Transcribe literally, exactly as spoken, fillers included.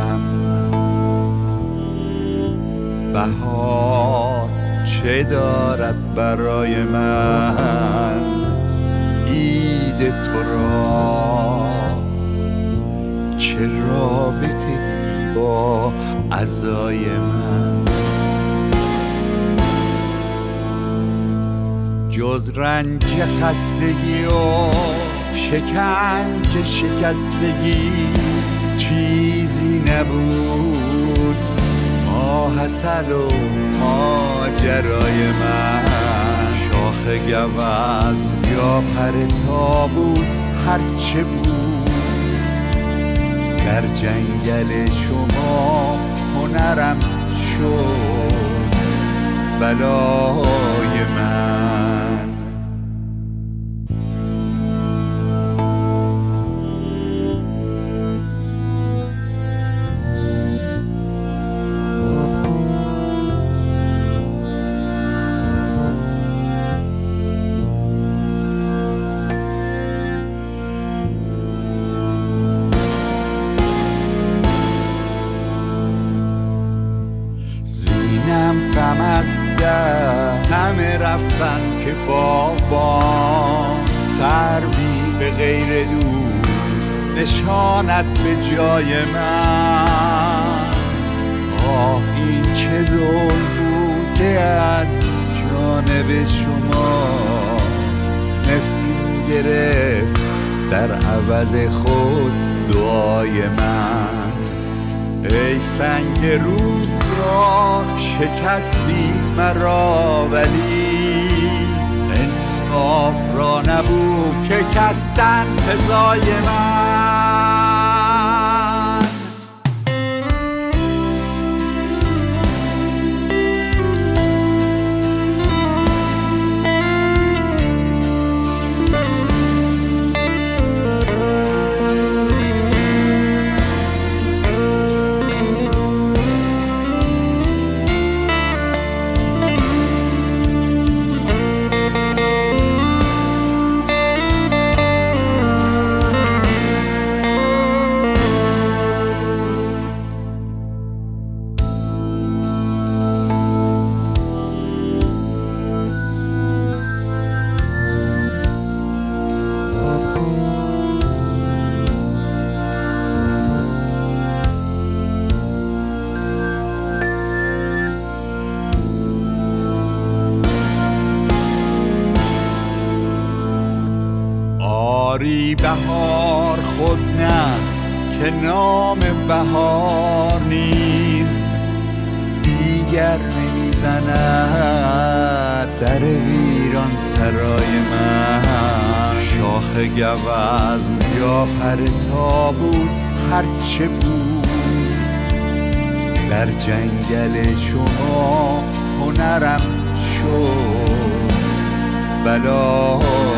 دلم. بهار چه دارد برای من، عید تو را چه رابطه ای با عزای من. جز رنج خستگی و شکنج شکستگی چیزی نبود ماحصل و ماجرای من. شاخ گوزن یا پر طاووس هرچه بود، در جنگل شما هنرم شد بلای من. غم از در همه رفتن که بابا سروی به غیر دوست نشانت به جای من. آه این چه ظلم بوده از جانب شما، نفرین گرفت در عوض خود دعای من. ای سنگ روزگار شکستی مرا، ولی انصاف را نبود که کستن سزای من. آری بهار خود نه که نام بهار نیز دیگر نمیزند در ویران سرای من. شاخ گوزن یا پر طاووس هرچه بود، در جنگل شما هنرم شد بلا